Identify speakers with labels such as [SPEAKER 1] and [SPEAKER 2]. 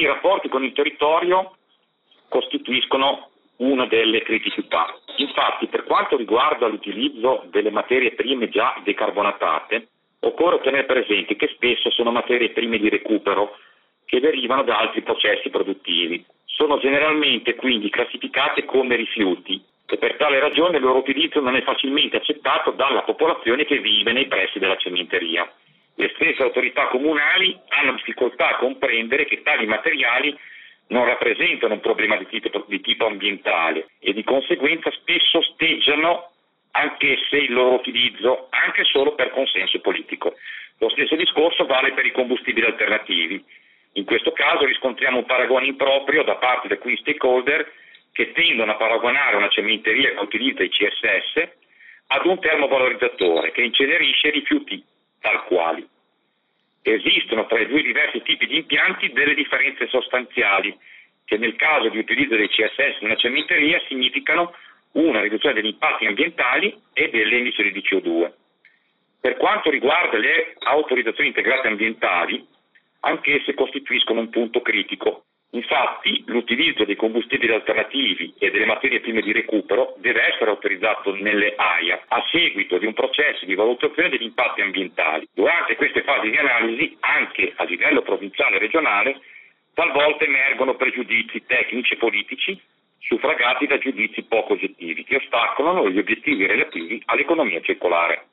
[SPEAKER 1] i rapporti con il territorio costituiscono una delle criticità. Infatti, per quanto riguarda l'utilizzo delle materie prime già decarbonatate, occorre tenere presente che spesso sono materie prime di recupero che derivano da altri processi produttivi. Sono generalmente quindi classificate come rifiuti e per tale ragione il loro utilizzo non è facilmente accettato dalla popolazione che vive nei pressi della cementeria. Le stesse autorità comunali hanno difficoltà a comprendere che tali materiali non rappresentano un problema di tipo ambientale e di conseguenza spesso osteggiano anch'esse il loro utilizzo, anche solo per consenso politico. Lo stesso discorso vale per i combustibili alternativi. In questo caso riscontriamo un paragone improprio da parte di alcuni stakeholder che tendono a paragonare una cementeria che utilizza i CSS ad un termovalorizzatore che incenerisce rifiuti tal quali. Esistono tra i due diversi tipi di impianti delle differenze sostanziali che nel caso di utilizzo dei CSS in una cementeria significano una riduzione degli impatti ambientali e delle emissioni di CO2. Per quanto riguarda le autorizzazioni integrate ambientali, anch'esse costituiscono un punto critico. Infatti, l'utilizzo dei combustibili alternativi e delle materie prime di recupero deve essere autorizzato nelle AIA a seguito di un processo di valutazione degli impatti ambientali. Durante queste fasi di analisi, anche a livello provinciale e regionale, talvolta emergono pregiudizi tecnici e politici suffragati da giudizi poco oggettivi che ostacolano gli obiettivi relativi all'economia circolare.